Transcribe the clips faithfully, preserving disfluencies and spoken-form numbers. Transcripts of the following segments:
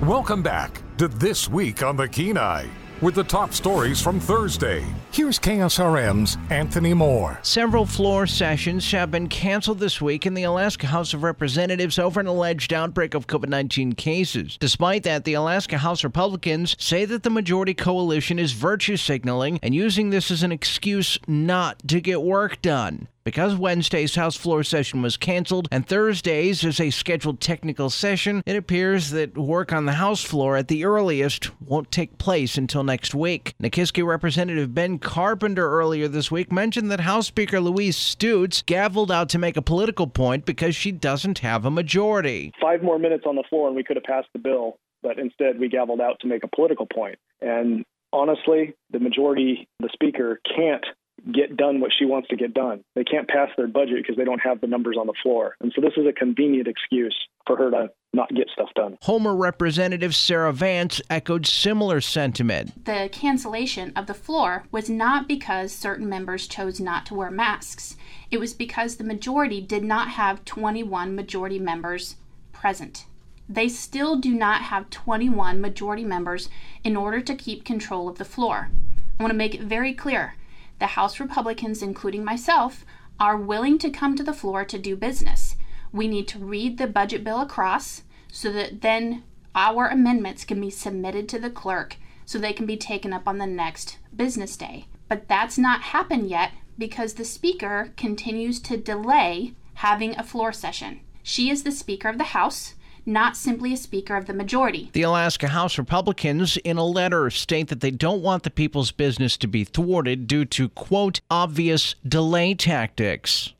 Welcome back to This Week on the Kenai with the top stories from Thursday. Here's K S R M's Anthony Moore. Several floor sessions have been canceled this week in the Alaska House of Representatives over an alleged outbreak of COVID nineteen cases. Despite that, the Alaska House Republicans say that the majority coalition is virtue signaling and using this as an excuse not to get work done. Because Wednesday's House floor session was canceled and Thursday's is a scheduled technical session, it appears that work on the House floor at the earliest won't take place until next week. Nikiski Representative Ben Carpenter earlier this week mentioned that House Speaker Louise Stutes gavelled out to make a political point because she doesn't have a majority. Five more minutes on the floor and we could have passed the bill, but instead we gavelled out to make a political point. And honestly, the majority, the speaker, can't get done what she wants to get done. They can't pass their budget because they don't have the numbers on the floor. And so this is a convenient excuse for her to not get stuff done. Homer Representative Sarah Vance echoed similar sentiment. The cancellation of the floor was not because certain members chose not to wear masks. It was because the majority did not have twenty-one majority members present. They still do not have twenty-one majority members in order to keep control of the floor. I want to make it very clear. The House Republicans, including myself, are willing to come to the floor to do business. We need to read the budget bill across so that then our amendments can be submitted to the clerk so they can be taken up on the next business day. But that's not happened yet because the Speaker continues to delay having a floor session. She is the Speaker of the House, not simply a Speaker of the majority. The Alaska House Republicans, in a letter, state that they don't want the people's business to be thwarted due to, quote, obvious delay tactics.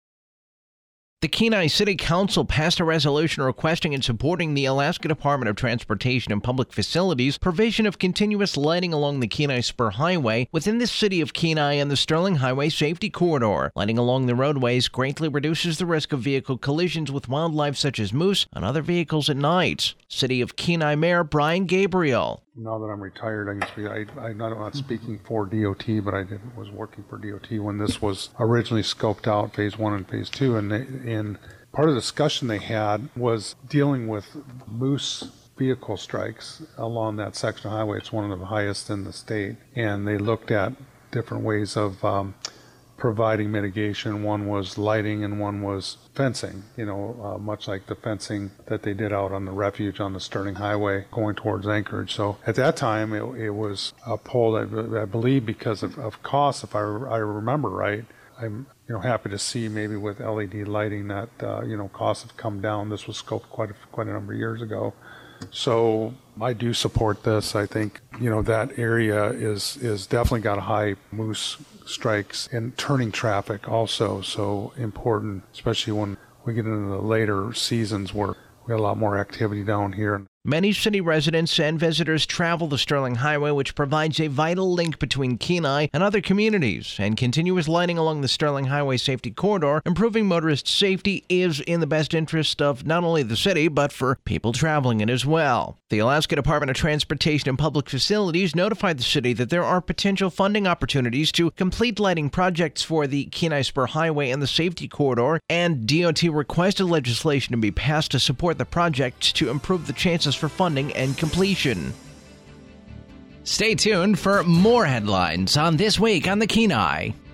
The Kenai City Council passed a resolution requesting and supporting the Alaska Department of Transportation and Public Facilities provision of continuous lighting along the Kenai Spur Highway within the city of Kenai and the Sterling Highway Safety Corridor. Lighting along the roadways greatly reduces the risk of vehicle collisions with wildlife such as moose and other vehicles at night. City of Kenai Mayor Brian Gabriel. Now that I'm retired, I guess I, I'm not, I'm not speaking for D O T, but I did, was working for D O T when this was originally scoped out, phase one and phase two. And, they, and part of the discussion they had was dealing with moose vehicle strikes along that section of highway. It's one of the highest in the state. And they looked at different ways of um, providing mitigation. One was lighting and one was fencing, you know, uh, much like the fencing that they did out on the refuge on the Sterling Highway going towards Anchorage. So at that time, it, it was a poll that I believe because of, of cost, if I, I remember right. I'm you know happy to see maybe with L E D lighting that uh, you know costs have come down. This was scoped quite a, quite a number of years ago. So I do support this. I think you know that area is is definitely got a high moose strikes and turning traffic also. So important, especially when we get into the later seasons where we have a lot more activity down here. Many city residents and visitors travel the Sterling Highway, which provides a vital link between Kenai and other communities, and continuous lighting along the Sterling Highway Safety Corridor, improving motorist safety, is in the best interest of not only the city, but for people traveling it as well. The Alaska Department of Transportation and Public Facilities notified the city that there are potential funding opportunities to complete lighting projects for the Kenai Spur Highway and the Safety Corridor, and D O T requested legislation to be passed to support the project to improve the chances for funding and completion. Stay tuned for more headlines on This Week on the Kenai.